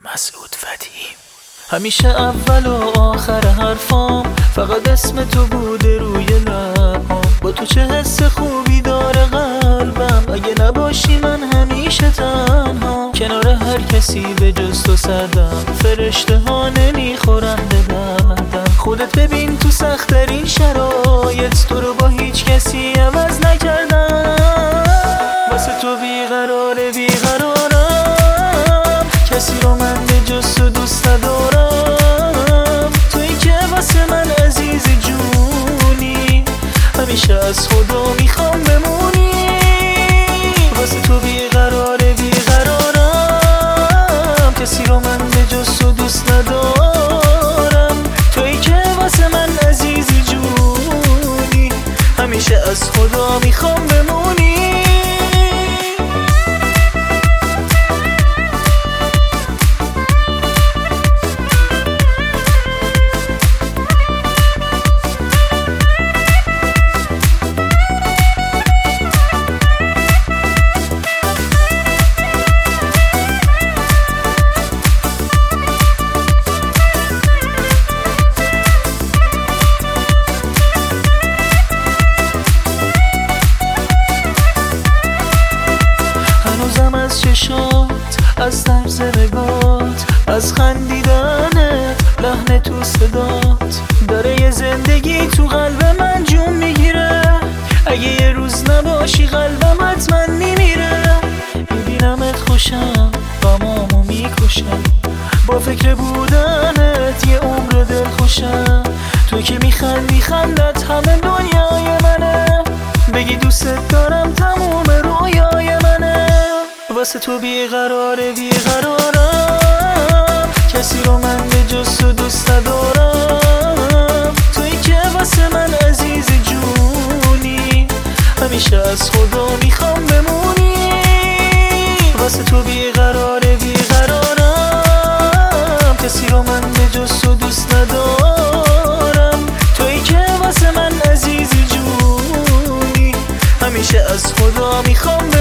مسعود فتحی. همیشه اول و آخر حرفام فقط اسم تو بوده روی لبام. با تو چه حس خوبی داره قلبم، اگه نباشی من همیشه تنها. کنار هر کسی به جز تو سردم، فرشته ها نمیخورن به دردم. خودت ببین تو سخت‌ترین شرایط، تو رو با هیچ کسی عوض نکردم. واسه تو بیقرارم، کسی رو من به جز تو دوست ندارم. تویی که واسه من عزیز جونی، همیشه از خدا میخوام بمونی. واسه تو بیقرارم، کسی رو من به جز تو دوست ندارم. تویی که واسه من عزیز جونی، همیشه از خدا میخوام بمونی. از چشات، از طرز نگات، از خندیدنت، لحن تو صدات، داره یه زندگی تو قلب من جون میگیره. اگه یه روز نباشی قلبم حتما میمیره. میبینمت خوشم، غمامو میکشم، با فکر بودنت یه عمر دل خوشم. تو که میخندی خندت همه دنیای منه، بگی دوست دارم تموم رویای منه. واسه تو بیقرارم، کسی رو من به جز تو دوست ندارم. تویی که واسه من عزیز جونی، همیشه از خدا میخوام بمونی. واسه تو بیقرارم، کسی رو من به جز تو دوست ندارم. تویی که واسه من عزیز جونی، همیشه از خدا میخوام